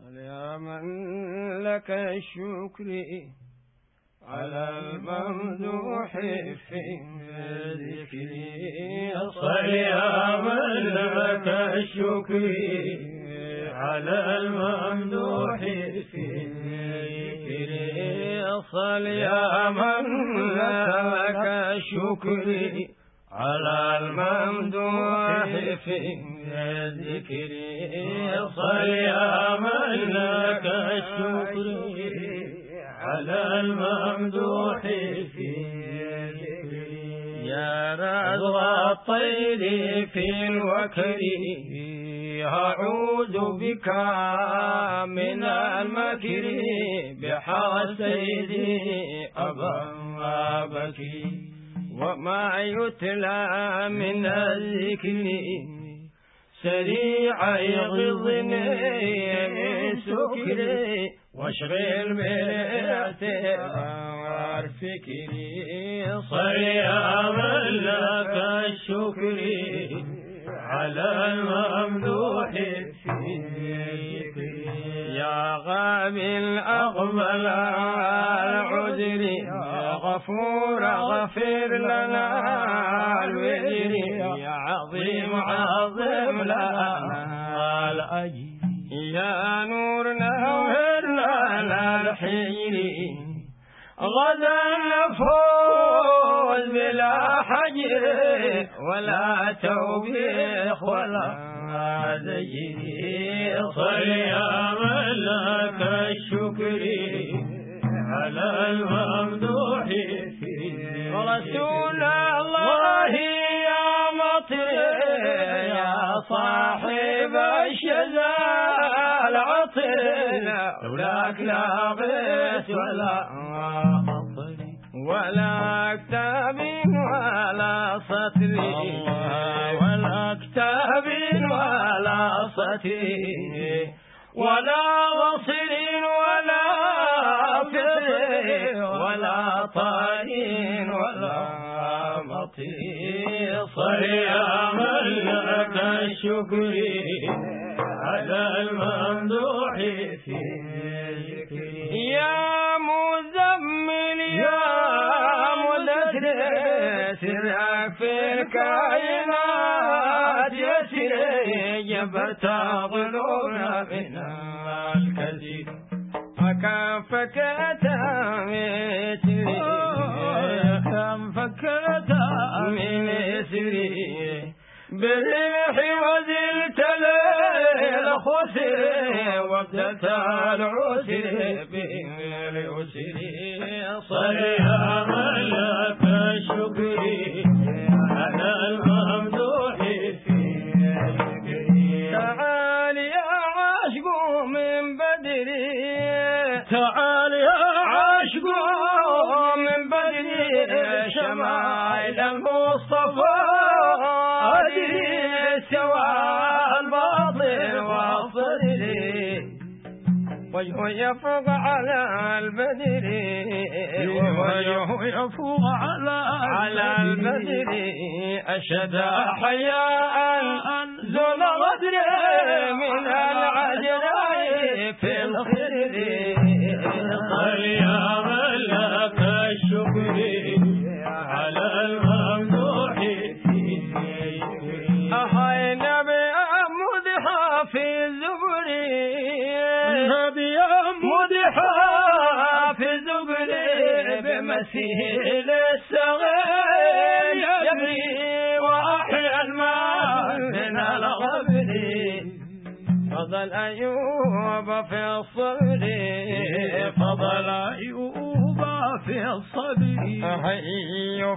يا من لك الشكر على الممدوح في ذكري. صل يا من لك الشكر على الممدوح في ذكري. صل يا من لك الشكر على الممدوح في ذكري. صل يا من لك الشكر على الممدوح في ذكري. يا رزق الطير في الوكر أعوذ بك من المكر بحق سيدي أبا بكر. وما يتلى من الذكر سريع يغضني من سكري واشغل بالاعتبار فكري. صل يا من لك الشكر على الممدوح في ذكري. يا غابي الأقبل العذر يا غفور اغفر لنا الوزر. يا عظيم عظم لنا الأجر. يا نور نور لنا الحجر غدا نفوز بلا حجر ولا توبيخ ولا زجر. صل يا من لك الشكر على الممدوح في رسول الله. يا مطر يا صاحب الشذا العطر لولاك لا غيث ولا مطر ولا كتاب ولا سطر ولا كتاب ولا سطر ولا غصر ولا فطر ولا طائر ولا مطير. صل يا من لك الشكر على الممدوح في ذكري. يا مزمل يا مدثر سرك في الكائنات يسر جبرت ظلونا من الكذب كم فكت مثلي كم فكت من اسري بالرمح وزلت للخسر وابدت العسر بالعسر. صل يا من لك الشكر على الممدوح في ذكري. تعال يا عاشق من بدري تعال يا عاشق من بدري شمائل المصطفى أدري سوى الباطل والصدر. وجهه يفوق على البدر وجهه يفوق على البدر. أشد حياء ذل غدر من العجراء في الخدر. صل يا من لك الشكر على الممدوح في ذكري. أهاي نبي مدحا في الزبري نبي مدحا في الزبري بمسيل الصغير يبري وأحيا الماء من الغبر. فضل أيوب في الصبر فضل أيوب في الصبر. أيوب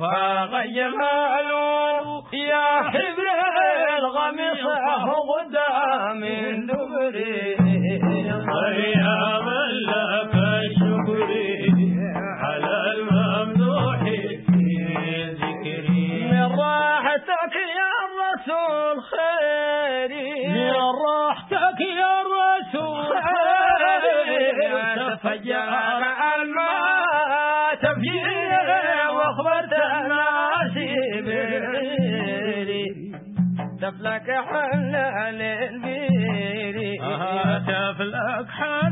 جماله يا حبر الغمصة غدا من دبري. صل يا من لك الشكر على الممدوح في ذكري. من راحتك يا رسول خيري من راحتك يا رسول خيري تفجر الماء تفجير واخبرت الناس بالخير. تفلك حل للبير هاتف لك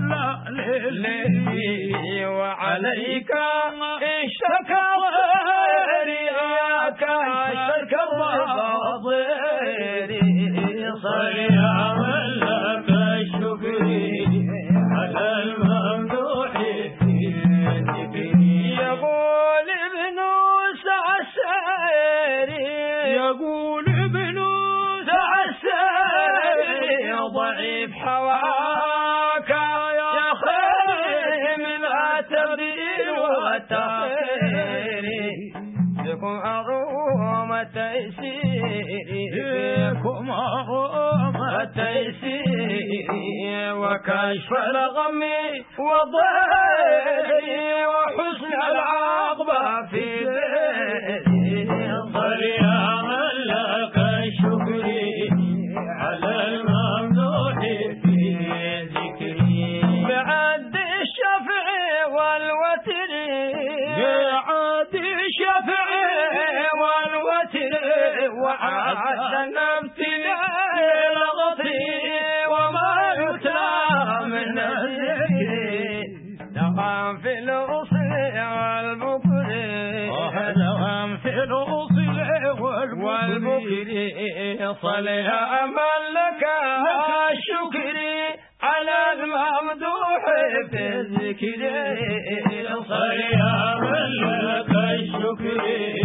حلالي وعليك اشتكى رياك اشتكى ضيري صليا لك الشكري على الممدوح في ذكري يقول ابن سعساري يقول ابن سعساري ضعيف حواك يا خير من التبديل والتخير لكم عظوم التيسير لكم عظوم التيسير وكشف الغم وضير وحسن العاقبة في بيتي صليا لك الشكري على الممدوح في ذكري بعد الشفع والوتر بعد الشفع والوتر وعد الابتلاء الغطي وما يتلى من الذكر دوام في الأصل والبكر دوام في الأصل والبكر صليا من لك الشكر على الممدوح في الذكر صليا من لك الشكر